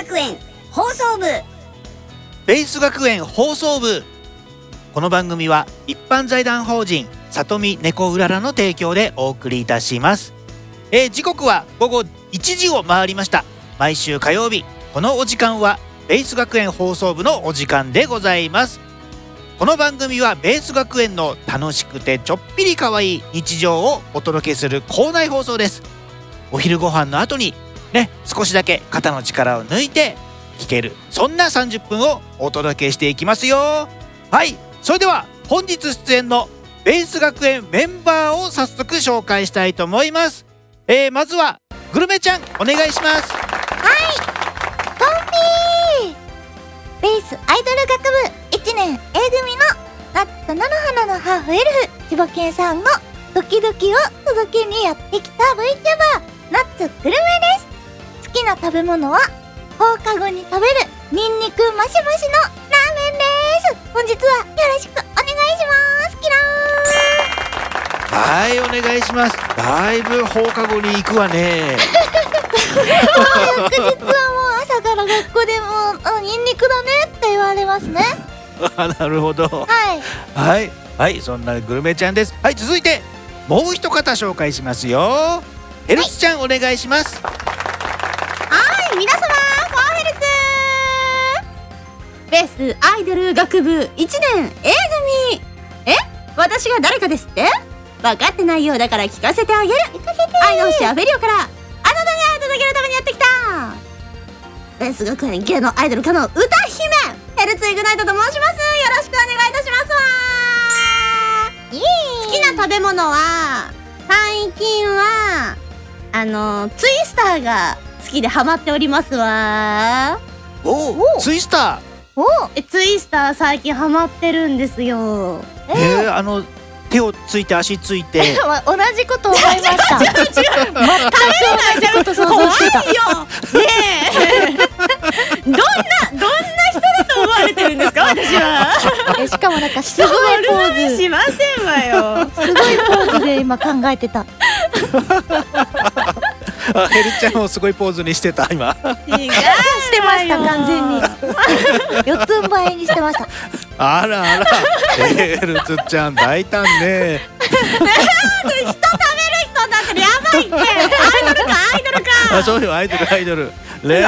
学園放送部。 ベース学園放送部。この番組は一般財団法人里見猫うららの提供でお送りいたします。時刻は午後1時を回りました。毎週火曜日このお時間はベース学園放送部のお時間でございます。この番組はベース学園の楽しくてちょっぴり可愛い日常をお届けする校内放送です。お昼ご飯の後にね、少しだけ肩の力を抜いて聞ける、そんな30分をお届けしていきますよ。はい、それでは本日出演のベース学園メンバーを早速紹介したいと思います。まずはグルメちゃんお願いします。 はい、トンピーベースアイドル学部1年 A 組のナッツと菜の花のハーフエルフ千葉県さんのドキドキを届けにやってきた VTuber ナッツグルメです。好きな食べ物は放課後に食べるニンニクマシマシのラーメンです。本日はよろしくお願いします。キラー。 はい、お願いします。だいぶ放課後に行くわね。 翌日はもう朝から学校でもニンニクだねって言われますね。 なるほど。はい、そんなグルメちゃんです。はい、続いてもう一方紹介しますよ。ヘルツちゃん、お願いします。 はい、皆様、フォーヘルツベースアイドル学部1年 A 組。私が誰かですって？分かってないようだから聞かせてあげる。愛の星アフェリオからあなたが届けるためにやってきたベース学園芸能アイドル科の歌姫ヘルツイグナイトと申します。よろしくお願いいたしますわ。好きな食べ物は最近はツイスターが好きでハマっておりますわ。 ツイスター。ツイスター最近ハマってるんですよ。 手をついて足ついて同じこと思いました。 違う全く同じこと想像してた。怖いよねえどんな人だと思われてるんですか私は。 しかもなんかすごいポーズしませんわよ。 すごいポーズで今考えてた。 ヘルちゃんもすごいポーズにしてた今。 してました完全に。四つん這いにしてました。 あらヘルツちゃん大胆ね。 人食べる人だってやばいって。アイドルか。 そうよ、アイドルね。 アイドル。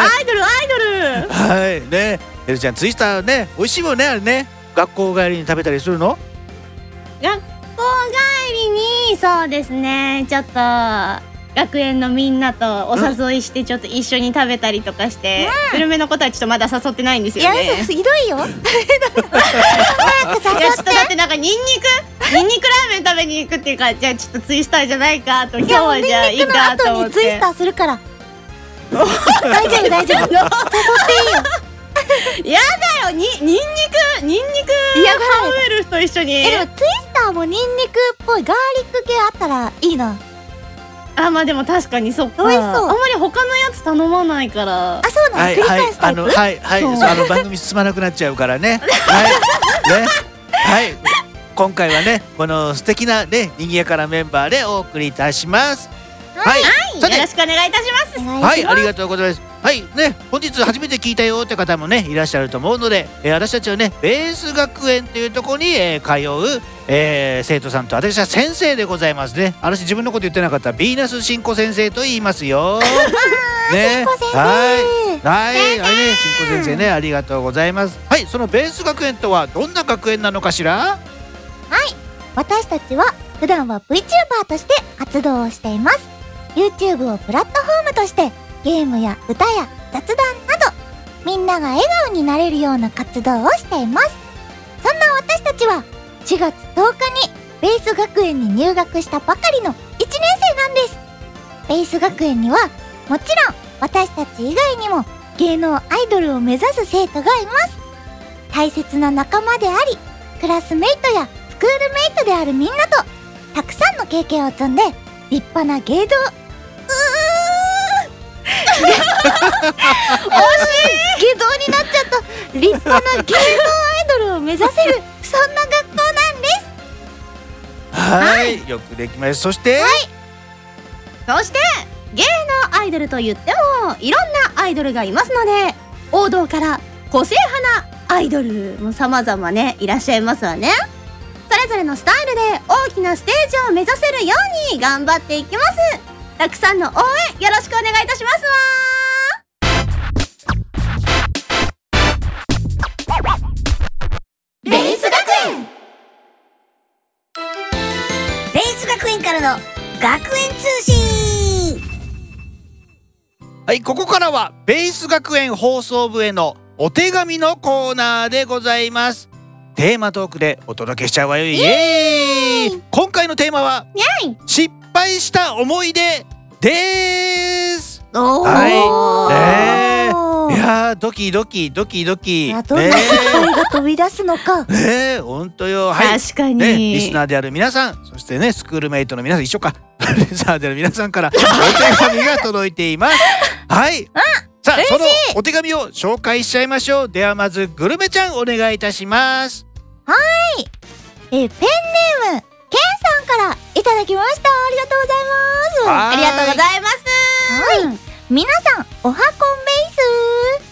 はいね、ヘルちゃんツイスターね、美味しいもんねあれね。学校帰りに食べたりするの？ 学校帰りにそうですね、ちょっと学園のみんなとお誘いしてちょっと一緒に食べたりとかして、グルメのことはちょっとまだ誘ってないんですよね。 いやひどいよ。早く誘って。 いやちょっとだってなんかニンニクラーメン食べに行くっていうか、じゃあちょっとツイスターじゃないかと、今日はじゃあいいかと思って。 ツイスターするから。大丈夫。誘っていいよ。 やだよ、ニンニクハウエルフと一緒に。 でもツイスターもニンニクっぽいガーリック系あったらいいな。 まあでも確かにそっか。 美味しそう。 あんまり他のやつ頼まないから。 あ、そうなの。繰り返すタイプ。 はい、番組進まなくなっちゃうからね。はい、今回はねこの素敵なね賑やかなメンバーでお送りいたします。はい、 よろしくお願いいたします。 はい、ありがとうございます。はいね、本日初めて聞いたよって方もねいらっしゃると思うので、私たちはねベース学園というところに、通う、生徒さんと、私は先生でございますね。私自分のこと言ってなかったビーナスシンコ先生と言いますよ。ね、はい、ね、シンコ先生ね、ありがとうございます。はい、そのベース学園とはどんな学園なのかしら？ はい、私たちは普段は VTuber として活動をしています。 YouTube をプラットフォームとしてゲームや歌や雑談などみんなが笑顔になれるような活動をしています。そんな私たちは4月10日にベース学園に入学したばかりの1年生なんです。ベース学園にはもちろん私たち以外にも芸能アイドルを目指す生徒がいます。大切な仲間でありクラスメイトやスクールメイトであるみんなとたくさんの経験を積んで立派な芸能芸能になっちゃった。立派な芸能アイドルを目指せる、そんな学校なんです。 はい、よくできました。そして芸能アイドルと言ってもいろんなアイドルがいますので、 王道から個性派なアイドルも様々ねいらっしゃいますわね。それぞれのスタイルで大きなステージを目指せるように頑張っていきます。たくさんの応援よろしくお願いいたしますわ。 ベース学園からの学園通信。 はい、ここからはベース学園放送部へのお手紙のコーナーでございます。テーマトークでお届けしちゃうわよ。イエーイ。今回のテーマは失敗した思い出です。はい、いやードキドキドキドキ、 どんな失敗が飛び出すのか。 本当よ。はい、 確かに、 リスナーである皆さん、そしてねスクールメイトの皆さん、一緒かリスナーである皆さんからお手紙が届いています。はい、さあそのお手紙を紹介しちゃいましょう。ではまずグルメちゃんお願いいたします。 はい、ペンネームケンさんからいただきました。ありがとうございます。 ありがとうございます。 はい、皆さんおはこんベース。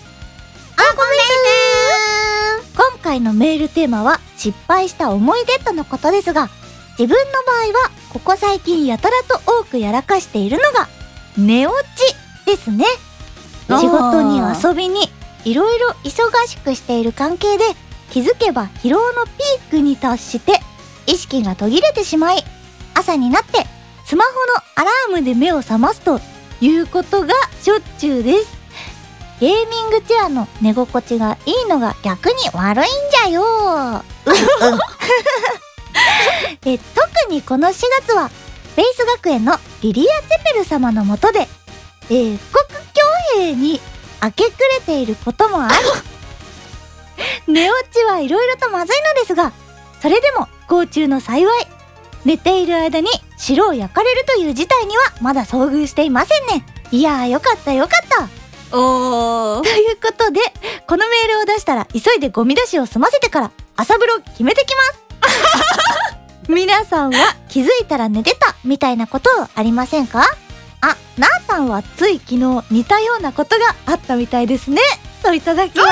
今回のメールテーマは失敗した思い出とのことですが、自分の場合はここ最近やたらと多くやらかしているのが寝落ちですね。仕事に遊びにいろいろ忙しくしている関係で、気づけば疲労のピークに達して意識が途切れてしまい、朝になってスマホのアラームで目を覚ますということがしょっちゅうです。ゲーミングチェアの寝心地がいいのが逆に悪いんじゃよ。特にこの4月はベース学園のリリア・ツェペル様のもとで、国境兵に明け暮れていることもあり寝落ちはいろいろとまずいのですが、それでも不幸中の幸い、寝ている間に城を焼かれるという事態にはまだ遭遇していませんね。いやーよかったよかった。ということで、このメールを出したら急いでゴミ出しを済ませてから朝風呂決めてきます皆さんは気づいたら寝てたみたいなことありませんか？なーたんはつい昨日似たようなことがあったみたいですね、といただきました。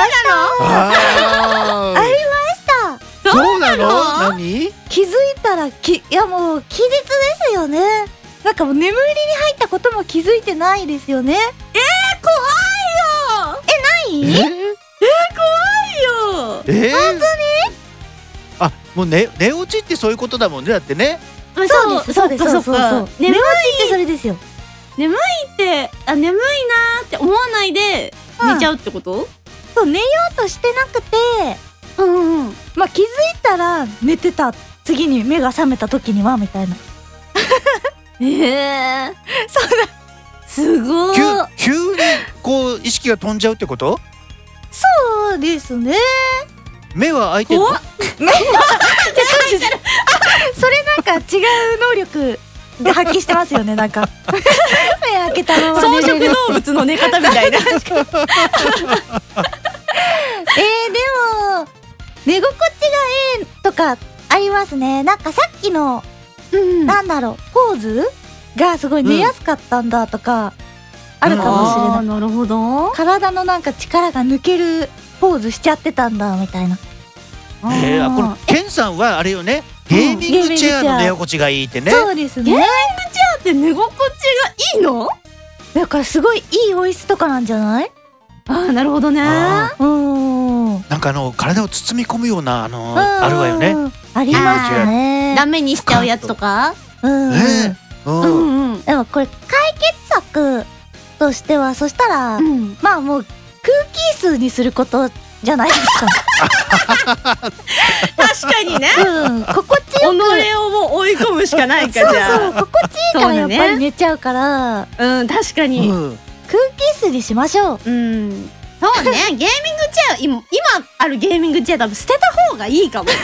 ありました。 そうなの？何？ 気づいたらいやもう期日ですよね。なんかもう眠りに入ったことも気づいてないですよね。 怖いよ。 ない？ 怖いよ。 本当に？ もう寝落ちってそういうことだもんね。だってね。 そうです。寝落ちってそれですよ。 眠いって眠いなーって思わないで寝ちゃうってこと？ そう、寝ようとしてなくて、まあ気づいたら寝てた、次に目が覚めた時にはみたいな。 そうだ。すごい。 急にこう意識が飛んじゃうってこと？ そうですね。 目は開いてるの？ それなんか違う能力で発揮してますよね。なんか目開けたまま草食動物の寝方みたいな。でも寝心地がええとかありますね。なんかさっきの、なんだろう、ポーズがすごい寝やすかったんだとかあるかもしれない。 なるほど。 体のなんか力が抜けるポーズしちゃってたんだみたいな。 このケンさんはあれよね、ゲーミングチェアの寝心地がいいってね。 そうですね。 ゲーミングチェアって寝心地がいいの？ だからすごいいい音質とかなんじゃない？ なるほどね。 なんか体を包み込むようなあるわよね。 ありますね。 ダメにしちゃうやつとか。 でもこれ解決策としては、そしたらまあもう空気椅子にすることじゃないですか。 確かにね。 心地よく己をもう追い込むしかないか。じゃあ心地いいからやっぱり寝ちゃうから、 確かに空気椅子にしましょう。 そうね。ゲーミングチェア今あるゲーミングチェア多分捨てた方がいいかも。ね、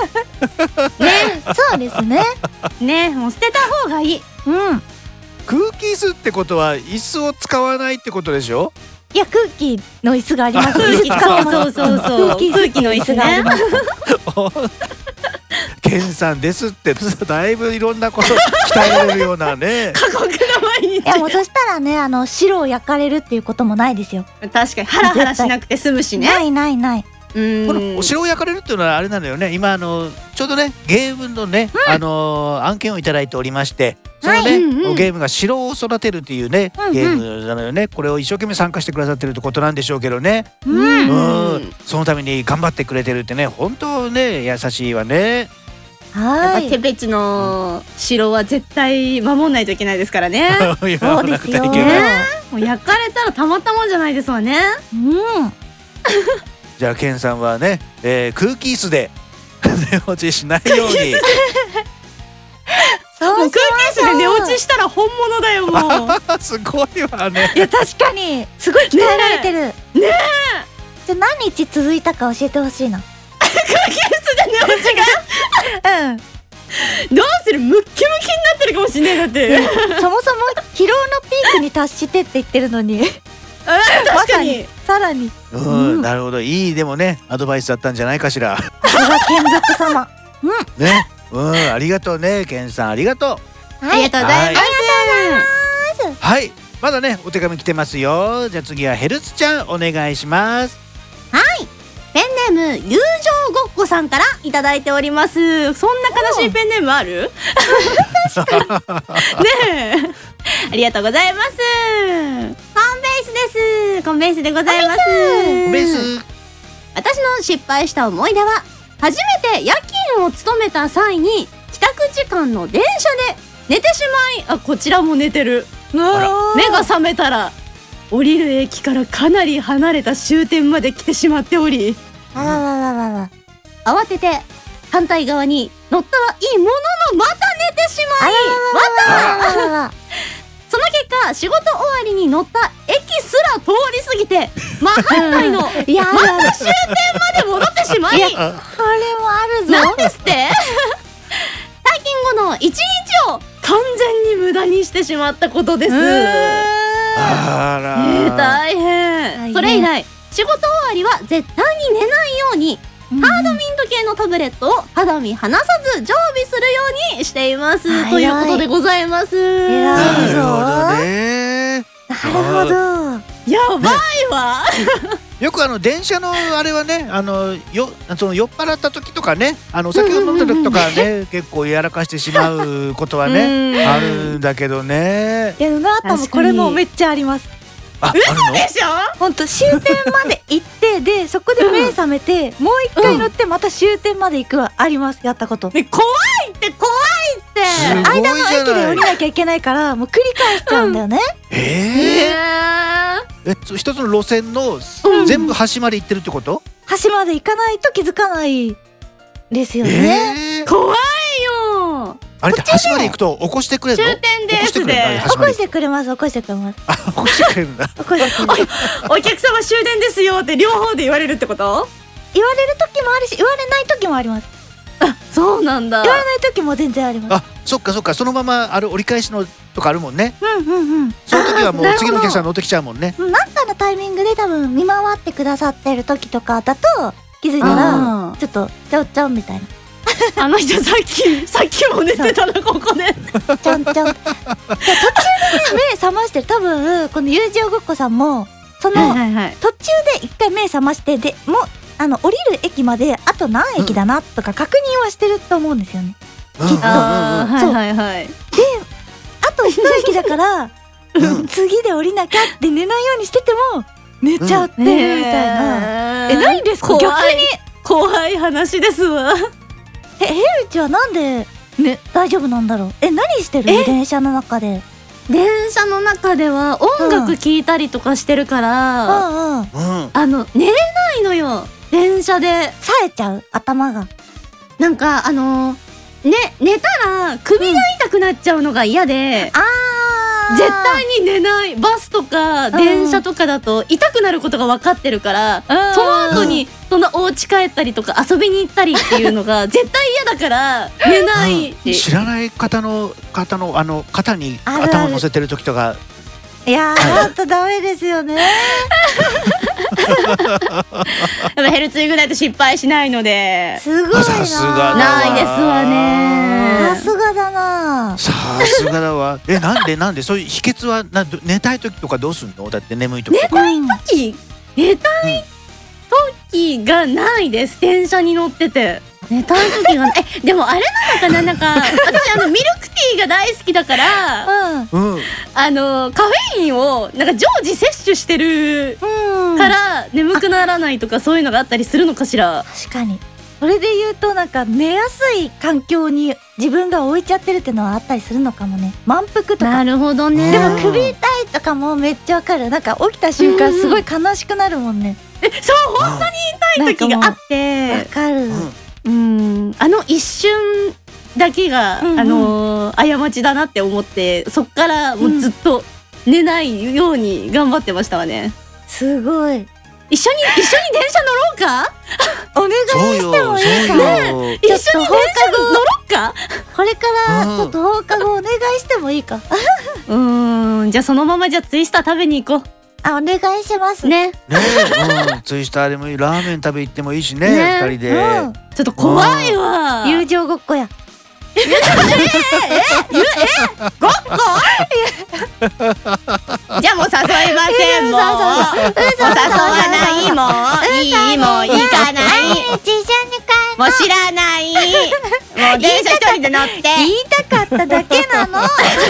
そうですね。 ね、もう捨てた方がいい。 空気椅子ってことは椅子を使わないってことでしょ？ いや、空気の椅子があります。 空気使ってます。そう空気の椅子があります。 ケンさんですってだいぶいろんなこと鍛えられるようなね。 過酷な毎日。 いやもうそしたらね白を焼かれるっていうこともないですよ。 確かにハラハラしなくて済むしね。 ないないない。 このお城を焼かれるっていうのはあれなのよね。今ちょうどねゲームのね、案件をいただいておりまして、そのね、ゲームが城を育てるっていうね、ゲームなのよね。これを一生懸命参加してくださってるってことなんでしょうけどね。そのために頑張ってくれてるってね、本当ね優しいわね。 はい。 やっぱテベチの城は絶対守んないといけないですからね。 そうですよ。 もう焼かれたらたまったもんじゃないですわね。 じゃあケンさんはね、空気椅子で寝落ちしないように。 そうもう空気椅子で寝落ちしたら本物だよもう。 すごいわね。 いや確かにすごい鍛えられてる。ねえ。じゃあ何日続いたか教えてほしいな。 空気椅子で寝落ちが。どうする、ムッキムキになってるかもしれない。だってそもそも疲労のピークに達してって言ってるのに。 確かにさらに。 なるほど、いいでもねアドバイスだったんじゃないかしら。 さすが剣族様。 ね、ありがとうねケンさん、ありがとう。 ありがとうございます。 はい、まだねお手紙来てますよ。じゃあ次はヘルツちゃんお願いします。 はい、ペンネーム友情ごっこさんからいただいております。そんな悲しいペンネームある？確かにねえ、ありがとうございます。コンベースです。コンベースでございます。 コンベース。 私の失敗した思い出は、初めて夜勤を務めた際に帰宅時間の電車で寝てしまい、こちらも寝てる。目が覚めたら降りる駅からかなり離れた終点まで来てしまっており、慌てて反対側に乗ったはいいもののまた寝てしまい、その結果仕事終わりに乗った駅すら通り過ぎて真反対のまた終点まで戻ってしまい、 これもあるぞ。 なんですって退勤後の一日を完全に無駄にしてしまったことです。 あら、 大変。それ以来仕事終わりは絶対に寝ないように、ハードミント系のタブレットを肌身離さず常備するようにしています、ということでございます。 なるほどね。 なるほど。 やばいわ。 よく電車のあれはね、その酔っ払った時とかね、お酒を飲んだ時とかね、結構やらかしてしまうことはねあるんだけどね。 いやうなあたもこれもめっちゃあります。 嘘でしょ。 ほんと終点まで行ってでそこで目覚めてもう一回乗ってまた終点まで行くはあります。やったこと。 怖いって怖いって。 間の駅で降りなきゃいけないからもう繰り返しちゃうんだよね。 一つの路線の全部端まで行ってるってこと？ 端まで行かないと気づかないですよね。 怖いよ。 あれって端まで行くと起こしてくれるの？ 終点ですで起こしてくれます。起こしてくれます。 起こしてくれるんだ。 起こしてくれます。 お客様終電ですよって両方で言われるってこと？ 言われる時もあるし言われない時もあります。 そうなんだ。 言われない時も全然あります。 そっかそっか、そのまま折り返しのとかあるもんね。その時はもうなるほど次のお客さん乗ってきちゃうもんね。 なんかのタイミングで多分見回ってくださってる時とかだと気づいたらちょっとちょんちょんみたいな。 あの人さっきも寝てたなここで。 ちょんちょん。途中でね目覚ましてる。多分この友情ごっこさんもその途中で一回目覚ましてでもう降りる駅まであと何駅だなとか確認はしてると思うんですよね。きっと。 はいであと一駅だから次で降りなきゃって寝ないようにしてても寝ちゃってるみたいな。ないんですか？逆に怖い話ですわ。 ヘルチはなんで大丈夫なんだろう。何してる？電車の中で。 電車の中では音楽聴いたりとかしてるから寝れないのよ。電車で冴えちゃう頭が。 なんか寝たら首が痛くなっちゃうのが嫌で、絶対に寝ない。バスとか電車とかだと痛くなることが分かってるから、その後にそのお家帰ったりとか遊びに行ったりっていうのが絶対嫌だから寝ない知らない方の肩に頭を乗せてる時とか。 いやーほんとダメですよね。 ヘルツイグナイト失敗しないので。 すごいな。 さすがだわ。 ないですわね。 さすがだな。 な。 さすがだわ。なんでそういう秘訣は寝たい時とかどうすんの？だって眠い時とか。 寝たい時がないです。電車に乗ってて寝たい時がでもあれなのかな、なんか私ミルクティーが大好きだからうんうん。 カフェインをなんか常時摂取してるから眠くならないとかそういうのがあったりするのかしら。 確かに。それで言うとなんか寝やすい環境に自分が置いちゃってるってのはあったりするのかもね。満腹とか。 なるほどね。 でも首痛いとかもめっちゃわかる。なんか起きた瞬間すごい悲しくなるもんね。 そう本当に痛い時があってわかる。 一瞬だけが、過ちだなって思って、そっからもうずっと寝ないように頑張ってましたわね。 すごい。 一緒に電車乗ろうかお願いしてもいいかそうよ。 一緒に電車乗ろうか。 これからちょっと放課後お願いしてもいいか。 じゃあそのままじゃあツイスター食べに行こお願いしますうね。 ツイスターでもいい、ラーメン食べ行ってもいいしね、 ね二人で。 ちょっと怖いわ。 友情ごっこや。 ごっこじゃあもう誘いません。もう誘わない。もう行かない。 一緒に帰もう知らない。もう電車一人で乗って。 言いたかっただけなの。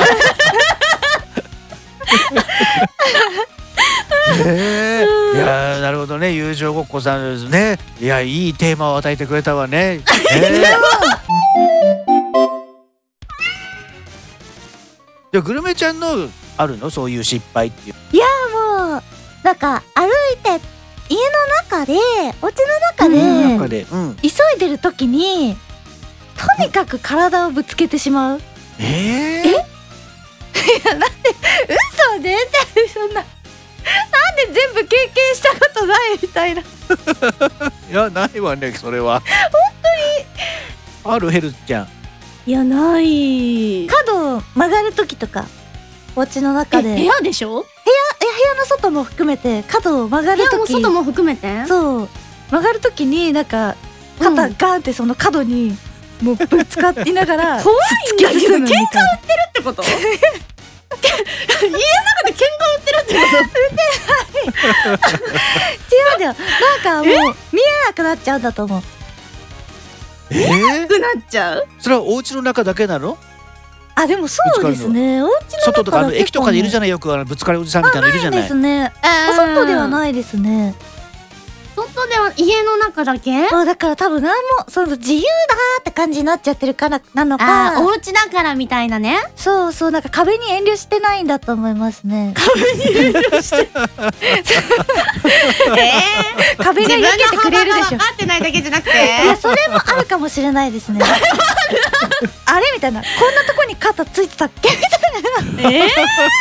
いやなるほどね、友情ごっこさんですね。いや、いいテーマを与えてくれたわね。じゃあグルメちゃんのあるの、そういう失敗っていう。 いやもうなんか歩いて家の中でお家の中で急いでる時にとにかく体をぶつけてしまう。いやなんで嘘でそんな。なんで全部経験したことないみたいな。 いや、ないわね、それは。本当にある、ヘルちゃん。 いや、ない。 角を曲がる時とかお家の中で部屋でしょ。部屋の外も含めて角を曲がる時、 部屋も外も含めて、 そう曲がる時になんか肩ガーンってその角にもうぶつかりながら怖いんだけど、喧嘩売ってるってこと？家の中で喧嘩売ってるってこと？ 違うんだよ。なんかもう見えなくなっちゃうんだと思う。 見えなくなっちゃう？ それはお家の中だけなの？ でもそうですね。お家の中外とか駅とかでいるじゃゃない、よくぶつかりおじさんみたいなのいるじゃない。 ですね。外ではないですね。 外では家の中だけ？ だから多分何も自由だって感じになっちゃってるからなのか。 お家だからみたいなね。 そうそう、なんか壁に遠慮してないんだと思いますね。 壁に遠慮して壁が避けてくれるでしょ。 自分の幅が分かってないだけじゃなくて、 いやそれもあるかもしれないですね。あれみたいな、こんなとこに肩ついてたっけみたいな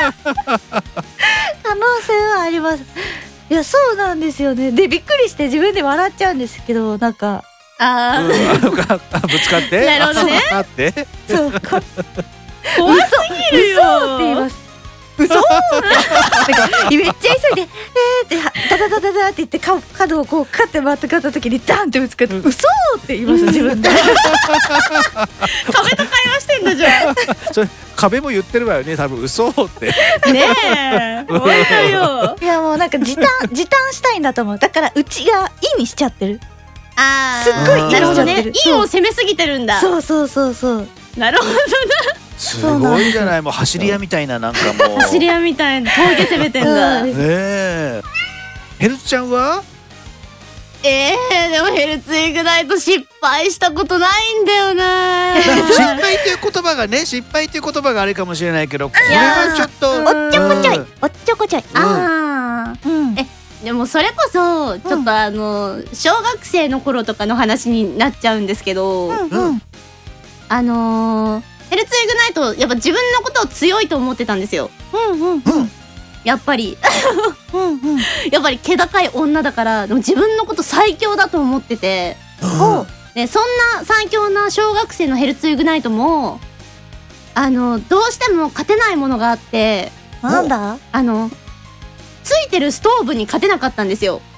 可能性はあります。いやそうなんですよね。でびっくりして自分で笑っちゃうんですけど、なんかぶつかってなるほどね。 そう怖すぎるよ嘘って言います。嘘ってめっちゃ急いでってダダダダダって言って角をこうカッて回ってかった時にダンってぶつかって嘘って言います自分で。 壁と会話してんだじゃん。 それ壁も言ってるわよね、多分嘘って。 ねえ、本当よ。 いやもうなんか時短したいんだと思う。だからうちがインにしちゃってる。すっごいインしちゃってる。 インを攻めすぎてるんだ。 そうそうそうそう。 なるほどな。 すごいじゃない、もう走り屋みたいな、なんかもう走り屋みたいな峠攻めてんだ。 ねえ。ヘルツちゃんは？ でもヘルツイグナイト失敗したことないんだよな。 失敗っていう言葉がね、失敗っていう言葉があれかもしれないけど、これはちょっとおっちょこちょいおっちょこちょい。 でもそれこそちょっと小学生の頃とかの話になっちゃうんですけど、ヘルツイグナイトやっぱ自分のことを強いと思ってたんですよ。やっぱりやっぱり気高い女だから、でも自分のこと最強だと思ってて、でそんな最強な小学生のヘルツイグナイトもどうしても勝てないものがあって、 なんだ？ ついてるストーブに勝てなかったんですよ。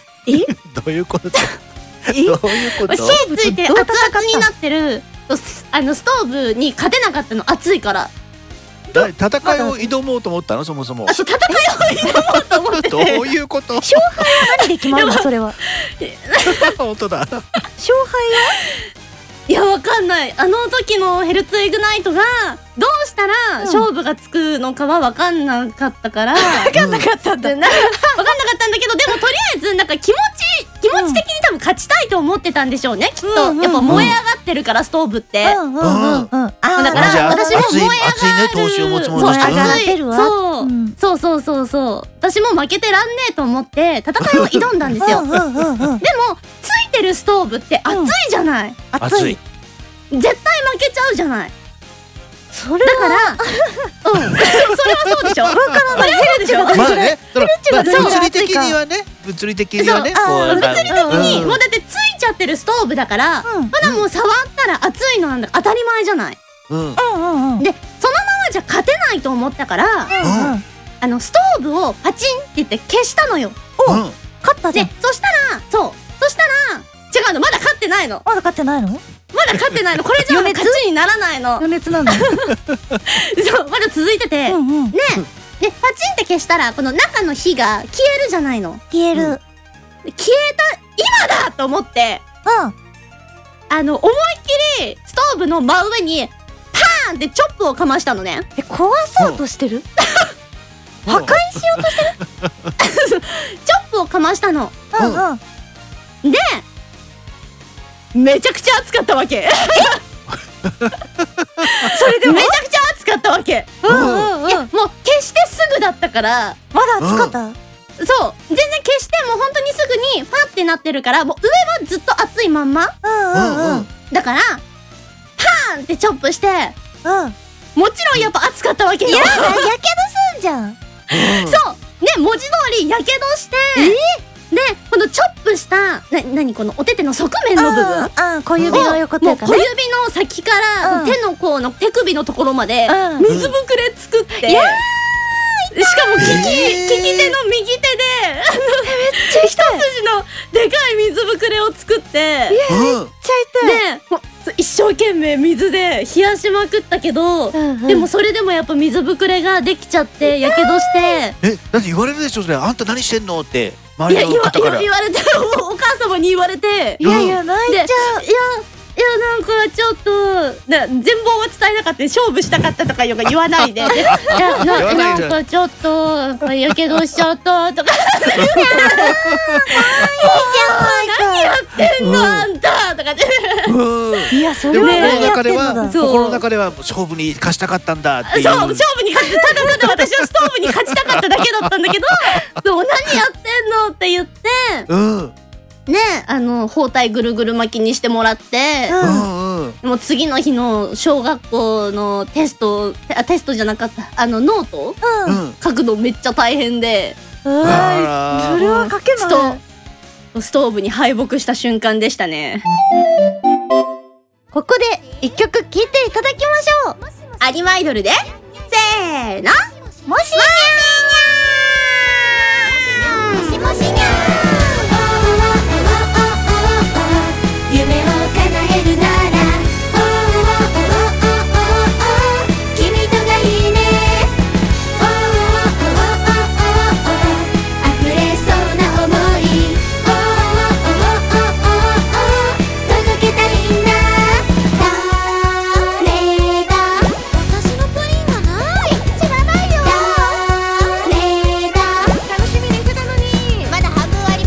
どういうこと？どういうこと？ 火ついて熱々になってるストーブに勝てなかったの、暑いから。 戦いを挑もうと思ったの、そもそも。 そう、戦いを挑もうと思ってて。 どういうこと？ 勝敗は何で決まるのそれは。 本当だ。 勝敗いや、わかんない。あの時のヘルツイグナイトがどうしたら勝負がつくのかはわかんなかったから、 分かんなかったんだ。 わかんなかったんだけど、でもとりあえずなんか気持ち的に多分勝ちたいと思ってたんでしょうね、きっと。やっぱ燃え上がってるからストーブって。だから私も燃え上がる。 熱いね、闘志を持つ者として。 そう。私も負けてらんねえと思って戦いを挑んだんですよ。でもついてるストーブって熱いじゃない。 熱い。 絶対負けちゃうじゃない。 それだからそれはそうでしょ。わからない。ヘルチがまあね、物理的にはね、 物理的にもうだってついちゃってるストーブだから、まだもう触ったら熱いのなんだ当たり前じゃない。で、そのままじゃ勝てないと思ったから、ストーブをパチンって言って消したのよ。 勝ったじゃん。 そしたら違うの、まだ勝ってないの。 まだ勝ってないの？ まだ勝ってないの。これじゃ勝ちにならないの。 余熱なんだ。 そう、まだ続いてて、でパチンって消したらこの中の火が消えるじゃないの。 消える。 消えた今だと思って、思いっきりストーブの真上にパーンってチョップをかましたのね。 壊そうとしてる？破壊しようとしてる？ チョップをかましたの。でめちゃくちゃ熱かったわけ。それでめちゃくちゃ熱かったわけ。いや、もう消してすぐだったから。 まだ熱かった？ そう、全然消してもう本当にすぐにパッてなってるから、もう上はずっと熱いまんま。だからパーンってチョップして、もちろんやっぱ熱かったわけよ。 やだ、やけどすんじゃん。 そうね、文字通りやけどして、でこのチョップした何このお手手の側面の部分、 小指の横っていうかね、 小指の先から手の甲の手首のところまで水ぶくれ作って、しかも利き手の右手で一筋のでかい水ぶくれを作って、 めっちゃ痛い。 で一生懸命水で冷やしまくったけど、でもそれでもやっぱ水ぶくれができちゃってやけどして。 だって言われるでしょそれ、あんた何してんのって。 いや言われて、お母様に言われて、 いや泣いちゃう。 いやなんかちょっと全貌は伝えなかった、勝負したかったとか言わないで、いやなんかちょっとやけどしちゃったとか、何やってんのあんたとかで、 いやそれは何やってんのだ。 心の中では勝負に勝ちたかったんだっていう。 そう、勝負に勝ちただ私はストーブに勝ちたかっただけだったんだけど、何やってんのって言って。ね、包帯ぐるぐる巻きにしてもらって、でも次の日の小学校のテストじゃなかった、ノート書くのめっちゃ大変で、 それは書けない。 ストーブに敗北した瞬間でしたね。 ここで一曲聴いていただきましょう。 アニマイドルでせーの、 もしにゃー、もしもしにゃー。 楽しみにしてたのに。まだ半分あ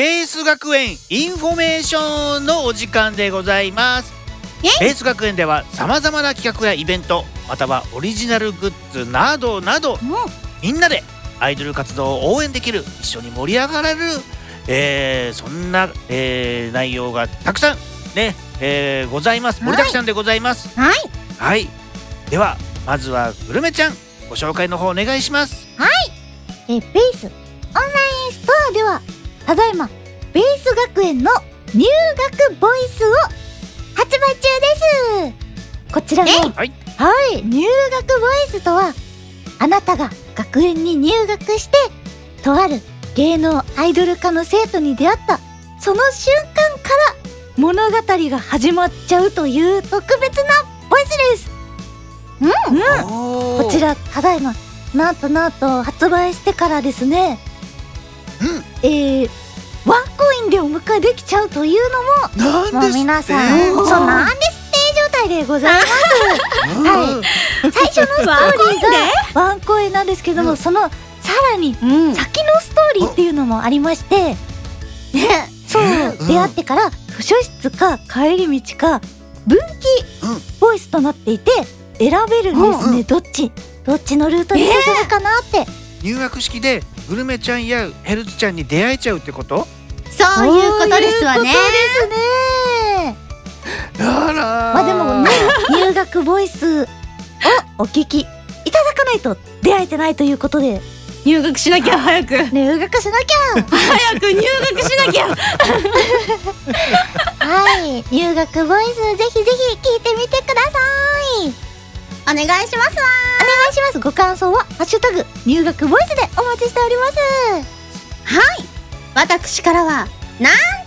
ベース学園インフォメーションのお時間でございます。ベース学園ではさまざまな企画やイベント、またはオリジナルグッズなどなど、みんなでアイドル活動を応援できる、一緒に盛り上がれる、そんな、内容がたくさんね、ございます。盛りだくさんでございます。 はい、 はい、ではまずはグルメちゃん、ご紹介の方お願いします。 はい、ベースオンラインストアではただいまベース学園の入学ボイスを発売中です。こちらのはい、 入学ボイスとは、あなたが学園に入学してとある芸能アイドル科の生徒に出会ったその瞬間から物語が始まっちゃうという特別なボイスです。こちらただいまなんと発売してからですね、ワンコインでお迎えできちゃうというのも、もう皆さん、そうなんですって状態でございます。はい、最初のストーリーがワンコインなんですけども、そのさらに先のストーリーっていうのもありまして、出会ってから図書室か帰り道か分岐ボイスとなっていて選べるんですね。どっちのルートに進むかなって。 入学式でグルメちゃんやヘルツちゃんに出会えちゃうってこと？ そういうことですわね。 まあでもね、入学ボイスをお聞きいただかないと出会えてないということで、 入学しなきゃ、早く入学しなきゃ早く入学しなきゃはい、入学ボイスぜひぜひ聞いてみてください。 お願いしますわ。 お願いします。ご感想はハッシュタグ入学ボイスでお待ちしております。 はい、私からはなん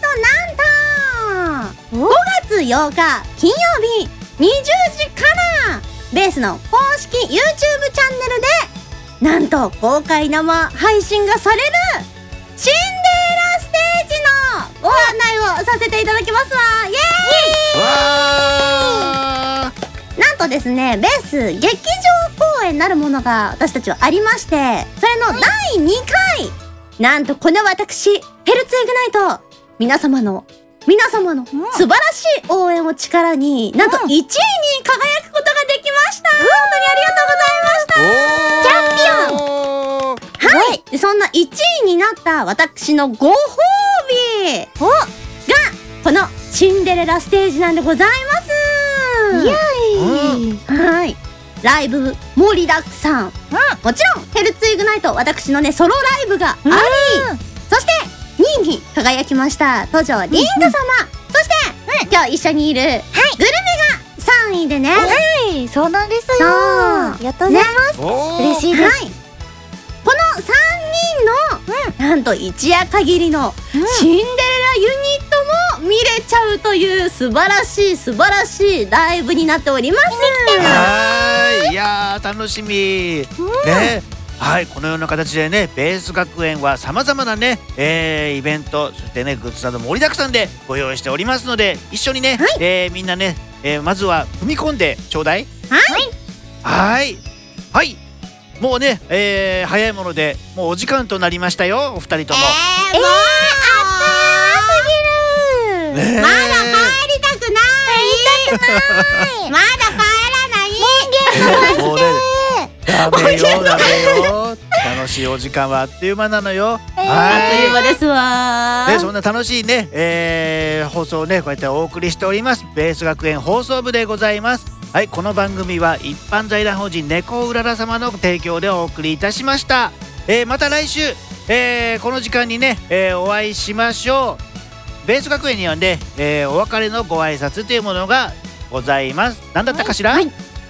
と5月8日金曜日20時からベースの公式 YouTube チャンネルでなんと公開生配信がされるシンデレラステージのご案内をさせていただきますわ。イエーイ。 わー、 なんとですね、ベース劇場公演なるものが私たちはありまして、それの第2回、なんとこの私ヘルツエグナイト皆様の素晴らしい応援を力に、なんと1位に輝くことができました。本当にありがとうございました。チャンピオン。はい、そんな1位になった私のご褒美がこのシンデレラステージなんでございます。 イエーイ。 はい、ライブ盛りだくさん、もちろんヘルツイグナイト私のねソロライブがあり、そして2位に輝きました登場リンダ様、そして、今日一緒にいる、グルメが3位でね。 はい、そうなんですよ。ありがとうございます。嬉しいです。 この3人の、なんと一夜限りのシンデレラユニットも見れちゃうという素晴らしいライブになっております。 はい、いやー楽しみね。はい、このような形でね、ベース学園はさまざまなね、イベント、そしてねグッズなど盛りだくさんでご用意しておりますので、一緒にね、みんなね、まずは踏み込んでちょうだい。はい、もうね、早いものでもうお時間となりましたよ、お二人とも。 もうあっという間すぎる。 まだ帰りたくない。まだ帰らない。 もうね、ダメよ。楽しいお時間はあっという間なのよ。 あっという間ですわ。 そんな楽しいね、放送をねこうやってお送りしておりますベース学園放送部でございます。はい、この番組は一般財団法人猫うらら様の提供でお送りいたしました。また来週、この時間にね、お会いしましょう。ベース学園にはね、お別れのご挨拶というものがございます。何だったかしら？ はい、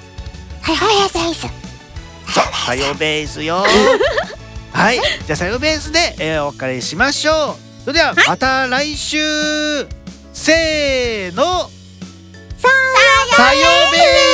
そう、さよベースよ。はい、じゃあさよベースで、お別れしましょう。それではまた来週、せーの、さよベース。